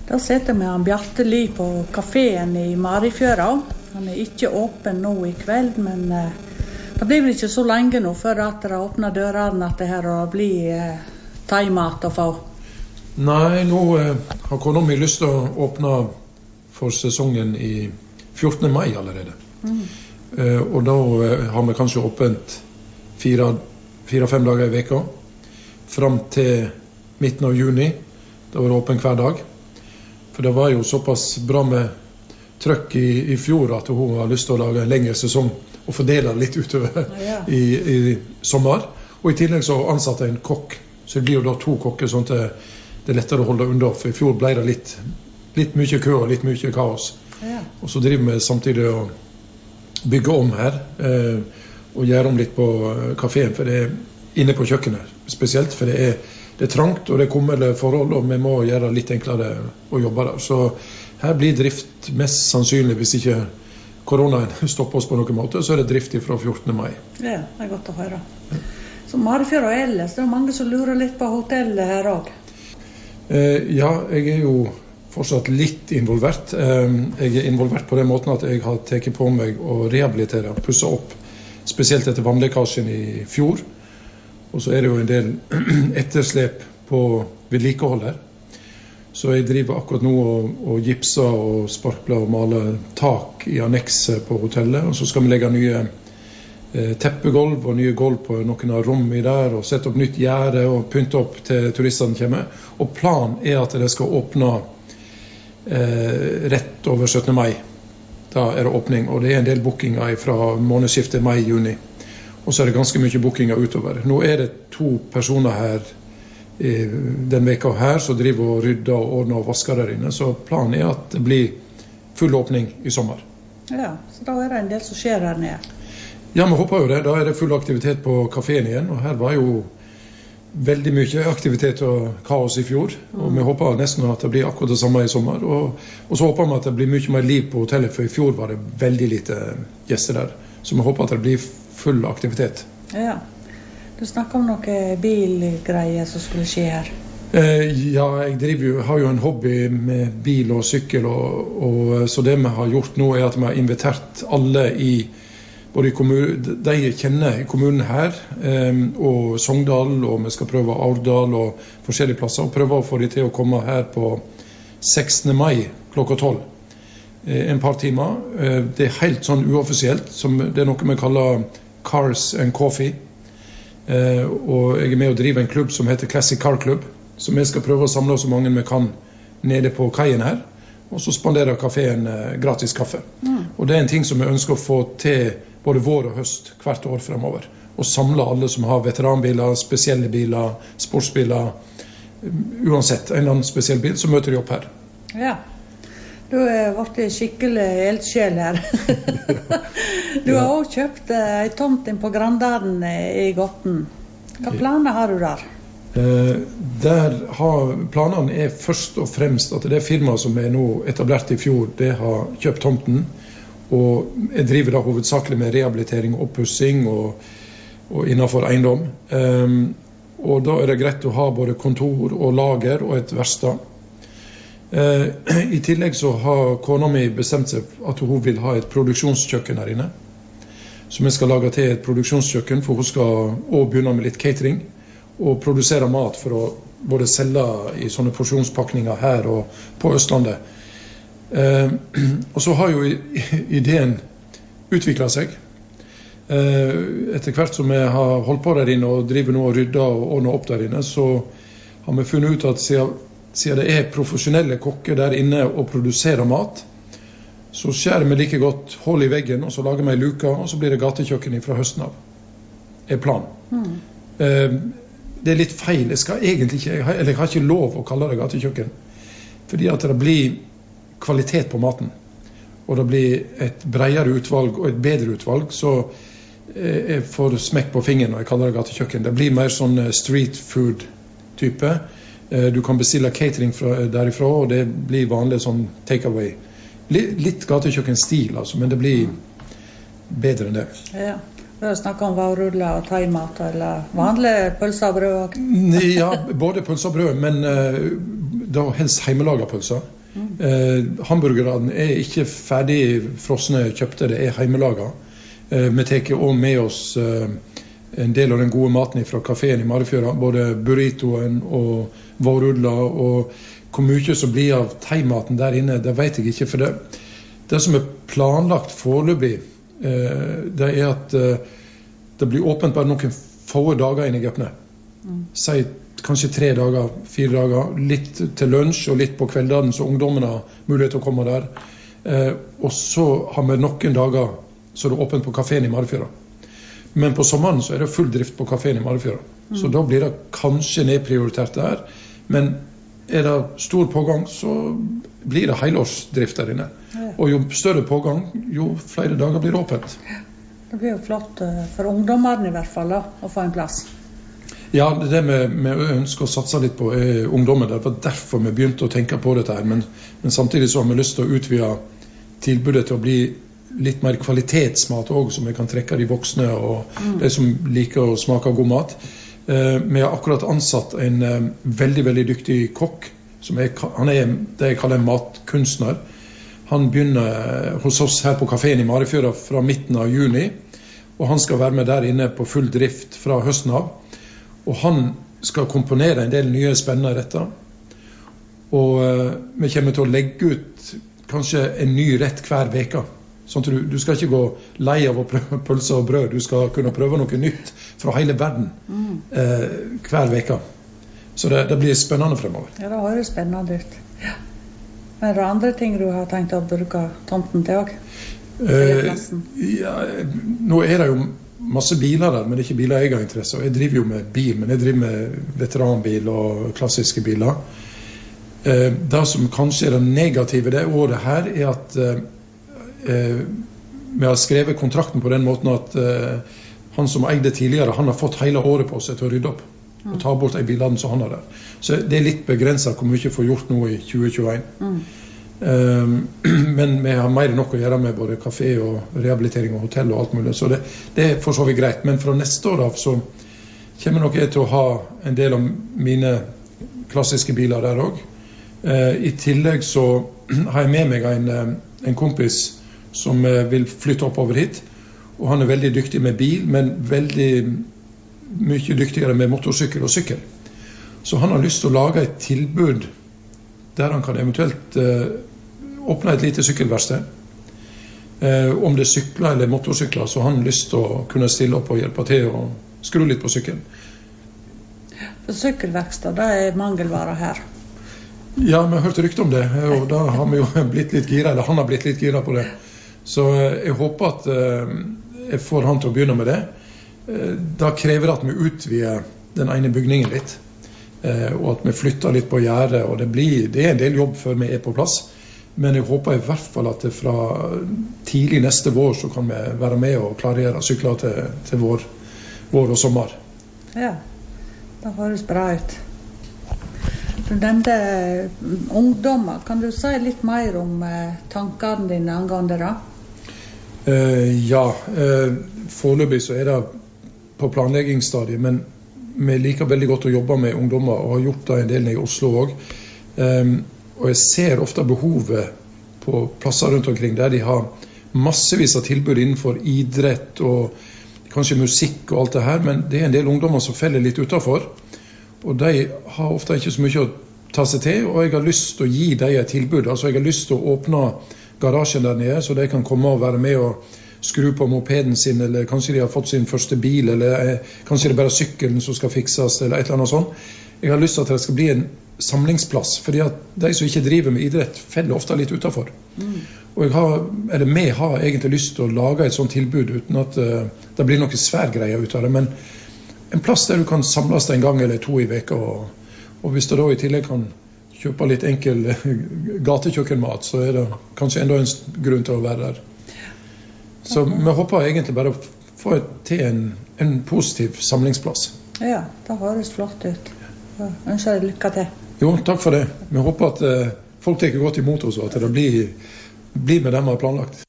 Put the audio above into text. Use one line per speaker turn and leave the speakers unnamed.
Da sitter vi med Bjarte Li på kaféen i Marifjøra. Han ikke åpen nå i kveld, men det blir vel ikke så lenge nå før at det åpner dørene at det her blir thaimat å få.
Nei, nå har kona mi lyst til å åpne for sesongen i 14. mai allerede. Og da har vi kanskje åpent 4-5 dager i veka, frem til midten av juni. Da var det åpen hver dag. For det var jo såpass bra med trøkk i fjor at hun har lyst til å lage en lengre sesong og fordele litt utover i sommer. Og i tillegg så ansatte en kokk. Så det blir jo da 2 kokker, sånn at det er lettere å holde unna. For i fjor ble det litt mye kø og litt mye kaos. Og så driver vi samtidig å bygge om her og gjøre om litt på kaféen, for det er inne på kjøkkenet spesielt, for det er trangt og det er kummerlige forhold, og vi må gjøre litt enklere å jobbe der. Så her blir drift mest sannsynlig, hvis ikke koronaen stopper oss på noen måte, så er det drift fra 14. mai.
Ja, det er godt å høre. Så Marifjøra og ellers, det er mange som lurer litt på hotellet her også.
Ja, jeg er jo fortsatt litt involvert. Jeg er involvert på den måten at jeg har tatt på meg å rehabilitere, pusse opp, spesielt etter vannlekkasjen i fjor. Og så er det jo en del etterslep på vedlikehold her. Så jeg driver akkurat nå og gipser og sparkler og maler tak i annekset på hotellet. Og så skal vi legge nye teppegolv og nye gulv på noen av rom i der, og sette opp nytt gjerde og pynte opp til turistene kommer. Og planen er at det skal åpne rett over 17. mai. Da er det åpning, og det er en del bookinger fra månedsskiftet mai-juni. Og så er det ganske mye bookinger utover. Nå er det 2 personer her den veka her som driver og rydder og ordner og vasker der inne. Så planen er at det blir full åpning i sommer.
Ja, så da er det en del som skjer her nede.
Ja, vi håper jo det. Da er det full aktivitet på kaféen igjen. Og her var jo veldig mye aktivitet og kaos i fjor. Og vi håper nesten at det blir akkurat det samme i sommer. Og så håper vi at det blir mye mer liv på hotellet, for i fjor var det veldig lite gjester der. Så vi håper at det blir full aktivitet.
Ja. Du snakker om noen bilgreier som skulle skje her.
Ja, jeg har jo en hobby med bil og sykkel, og så det vi har gjort nå er at vi har invitert alle både de jeg kjenner i kommunen her, og Sogndal, og vi skal prøve Aurdal og forskjellige plasser, og prøve å få de til å komme her på 16. mai klokka 12. En par timer. Det er helt sånn uoffisielt, det er noe vi kaller Cars and Coffee. Og jeg er med å drive en klubb som heter Classic Car Club, så vi skal prøve å samle så mange vi kan nede på kajen her, og så spanderer kaféen gratis kaffe. Og det er en ting som vi ønsker å få til både vår og høst hvert år fremover, og samle alle som har veteranbiler, spesielle biler, sportsbiler, uansett en eller annen spesiell bil, så møter de opp her.
Ja. Du har vært skikkelig eldsjel her. Du har også kjøpt en tomt inn på Grandaren i Gotten. Hva planer har du der? Planene er først og fremst at det firmaet som er nå etablert i fjor, det har kjøpt tomten, og jeg driver da hovedsakelig med rehabilitering og oppussing og innenfor eiendom. Og da er det greit å ha både kontor og lager og et verksted. I tillegg så har kona mi bestemt seg at hun vil ha et produksjonskjøkken her inne. Så vi skal lage til et produksjonskjøkken, for hun skal også begynne med litt catering og produsere mat for å både selge i sånne porsjonspakninger her og på Østlandet. Og så har jo ideen utviklet seg. Etter hvert som vi har holdt på der inne og driver nå og rydder og ordner opp der inne, så har vi funnet ut at siden det er profesjonelle kokker der inne og produserer mat, så skjærer vi like godt hull i veggen, og så lager vi en luka, og så blir det gatekjøkken fra høsten av. Er planen. Det er litt feil. Jeg skal egentlig ikke, eller jeg har ikke lov å kalle det gatekjøkken, fordi at det blir kvalitet på maten, og det blir et bredere utvalg og et bedre utvalg, så jeg får smekk på fingeren når jeg kaller det gatekjøkken. Det blir mer sånn street food type. Du kan bestille catering derifra, og det blir vanlig sånn takeaway. Litt gatekjøkkenstil, altså, men det blir bedre enn det. Ja, du har snakket om varruller og thaimat, eller vanlige pølser og brød?
Ja, både pølser og brød, men
da helst hjemmelaget pølser. Hamburgerne ikke ferdig frosne kjøpte, det hjemmelaget. Vi tar også med oss en del av den gode maten fra kaféen i Marifjøra, både burritoen og vårrudler, og hvor mye som blir av thaimaten der inne, det vet jeg ikke, for det som planlagt foreløpig, det at det blir åpent bare noen få dager inn i Gøpne. Si kanskje 3 dager, 4 dager, litt til lunsj og litt på kveldene, så ungdommene har mulighet til å komme der. Og så har vi noen dager så det åpent på kaféen i Marifjøra. Men på sommeren så det full drift på kaféen i Marifjøra. Så da blir det kanskje nedprioritert der, men det stor pågang, så blir det helårsdrift der inne. Og jo større pågang, jo flere dager blir det åpent.
Det blir jo flott for ungdommene i hvert fall da, å få en plass.
Ja, det vi ønsker å satse litt på ungdommen. Det var derfor vi begynte å tenke på dette her. Men samtidig så har vi lyst til å utvide tilbudet til å bli litt mer kvalitetsmat også, som vi kan trekke de voksne og de som liker å smake god mat. Vi har akkurat ansatt en veldig, veldig dyktig kokk. Han det jeg kaller en matkunstner. Han begynner hos oss her på kaféen i Marifjøra fra midten av juni. Og han skal være med der inne på full drift fra høsten av. Og han skal komponere en del nye spennende retter. Og vi kommer til å legge ut kanskje en ny rett hver veka. Sånn at du skal ikke gå lei av å prøve pølser og brød. Du skal kunne prøve noe nytt fra hele verden hver veka. Så det blir spennende fremover.
Ja, det høres spennende ut. Ja. Men det andre ting du har tenkt å bruke tomten til også?
Ja, nå det jo masse biler der, men det ikke biler jeg har interesse. Og jeg driver jo med bil, men jeg driver med veteranbil og klassiske biler. Det som kanskje det negative det året her, at vi har skrevet kontrakten på den måten at han som eide tidligere, han har fått hele året på seg til å rydde opp og ta bort de bilene som han har der. Så det litt begrenset hvor mye jeg får gjort nå i 2021. Men vi har mer enn nok å gjøre med både kafé og rehabilitering og hotell og alt mulig, så det for så vidt greit. Men fra neste år av så kommer nok jeg til å ha en del av mine klassiske biler der også. I tillegg så har jeg med meg en kompis som vil flytte oppover hit, og han veldig dyktig med bil, men veldig mye dyktigere med motorsykkel og sykkel. Så han har lyst til å lage et tilbud der han kan eventuelt åpne et lite sykkelverksted. Om det sykler eller motorsykler, så har han lyst til å kunne stille opp og hjelpe til og skru litt på sykkelen.
Sykkelverksted, det mangelvare her.
Ja, vi har hørt rykte om det, og da har vi jo blitt litt gira, eller han har blitt litt gira på det. Så jeg håper at jeg får han til å begynne med det. Da krever det at vi utvider den ene bygningen litt, og at vi flytter litt på gjerdet, og det en del jobb før vi på plass. Men jeg håper i hvert fall at fra tidlig neste vår så kan vi være med og klarere sykler til vår og sommer.
Ja, det høres bra ut. Du nevnte ungdommer. Kan du si litt mer om tankene dine angående det?
Ja, foreløpig så det på planleggingsstadiet, men vi liker veldig godt å jobbe med ungdommer og har gjort det en del i Oslo også. Og jeg ser ofte behovet på plasser rundt omkring der de har massevis av tilbud innenfor idrett og kanskje musikk og alt det her, men det en del ungdommer som feller litt utenfor, og de har ofte ikke så mye å ta seg til, og jeg har lyst til å gi dem et tilbud. Altså jeg har lyst til å åpne garasjen der nede, så de kan komme og være med og skru på mopeden sin, eller kanskje de har fått sin første bil, eller kanskje det bare sykkelen som skal fikses, eller et eller annet sånt. Jeg har lyst til at det skal bli en samlingsplass, fordi at de som ikke driver med idrett feller ofte litt utenfor. Og vi har egentlig lyst til å lage et sånt tilbud uten at det blir noe sværgreier ut av det, men en plass der du kan samles en gang eller to i veka, og hvis du da i tillegg kan kjøpe litt enkel gatekjøkkenmat, så det kanskje enda en grunn til å være der. Så vi håper egentlig bare å få til en positiv samlingsplass.
Ja, det høres flott ut. Jeg ønsker deg lykke til.
Jo, takk for det. Vi håper at folk tar godt imot oss, og at det blir med dem vi har planlagt.